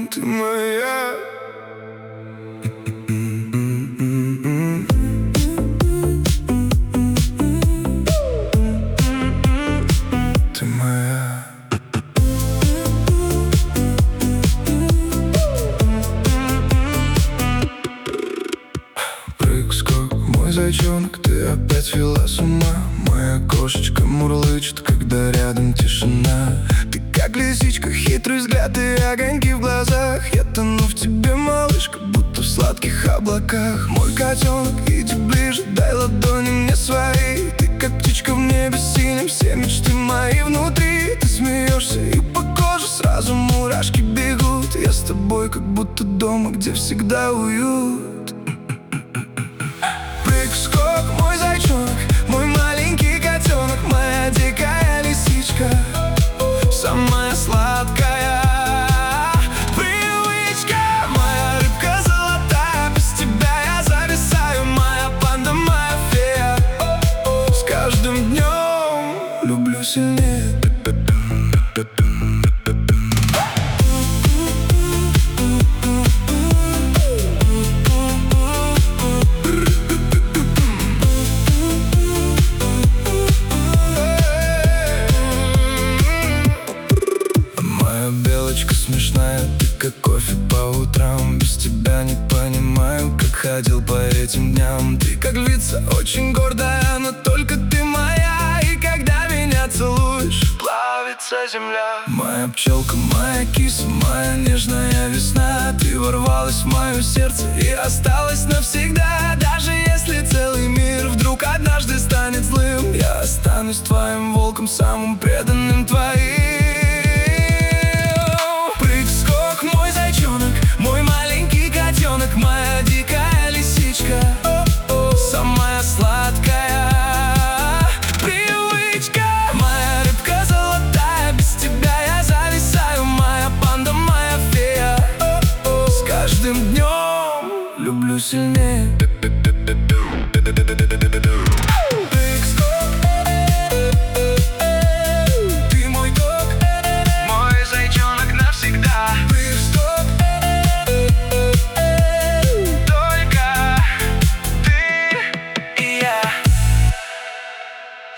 ты моя. Ты моя. Прыг-скок, мой зайчонок, ты опять вела с ума. Моя кошечка мурлычет, когда рядом тишина. Ты как лисичка, хитрый взгляд и огоньки в глазах. Я тону в тебе, малышка, будто в сладких облаках. Мой котенок, иди ближе, дай ладони мне свои. Ты как птичка в небе синем, все мечты мои внутри. Ты смеешься и по коже сразу мурашки бегут. Я с тобой как будто дома, где всегда уют. Прыг-скок, мой зайчонок, мой маленький котенок, моя дикая лисичка, самая сладкая привычка. Моя рыбка золотая, без тебя я зависаю. Моя панда, моя фея, с каждым днем люблю сильнее. Белочка смешная, ты как кофе по утрам. Без тебя не понимаю, как ходил по этим дням. Ты как львица, очень гордая, но только ты моя. И когда меня целуешь, плавится земля. Моя пчелка, моя киса, моя нежная весна. Ты ворвалась в мое сердце и осталась навсегда. Даже если целый мир вдруг однажды станет злым, я останусь твоим волком, самым преданным твоим. Мой маленький котенок, моя дикая лисичка, самая сладкая привычка. Моя рыбка золотая, без тебя я зависаю. Моя панда, моя фея, с каждым днем люблю сильнее.